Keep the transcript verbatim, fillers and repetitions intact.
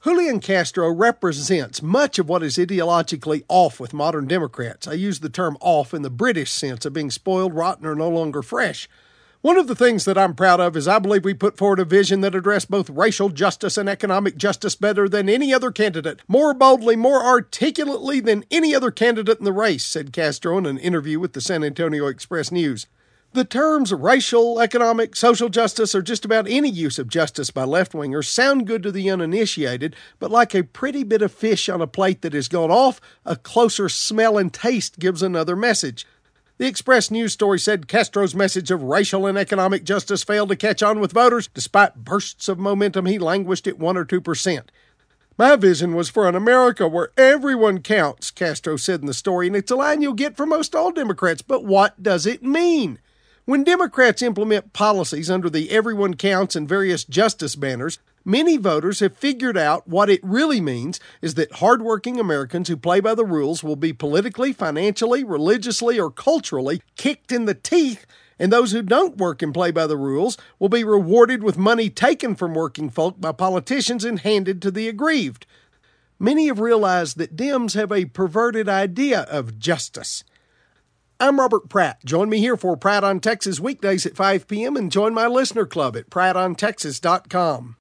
Julian Castro represents much of what is ideologically off with modern Democrats. I use the term off in the British sense of being spoiled, rotten, or no longer fresh. One of the things that I'm proud of is I believe we put forward a vision that addressed both racial justice and economic justice better than any other candidate, more boldly, more articulately than any other candidate in the race, said Castro in an interview with the San Antonio Express News. The terms racial, economic, social justice, or just about any use of justice by left-wingers sound good to the uninitiated, but like a pretty bit of fish on a plate that has gone off, a closer smell and taste gives another message. The Express News story said Castro's message of racial and economic justice failed to catch on with voters. Despite bursts of momentum, he languished at one or two percent. My vision was for an America where everyone counts, Castro said in the story, and it's a line you'll get from most all Democrats. But what does it mean? When Democrats implement policies under the everyone counts and various justice banners, many voters have figured out what it really means is that hardworking Americans who play by the rules will be politically, financially, religiously, or culturally kicked in the teeth, and those who don't work and play by the rules will be rewarded with money taken from working folk by politicians and handed to the aggrieved. Many have realized that Dems have a perverted idea of justice. I'm Robert Pratt. Join me here for Pratt on Texas weekdays at five p.m. and join my listener club at pratt on texas dot com.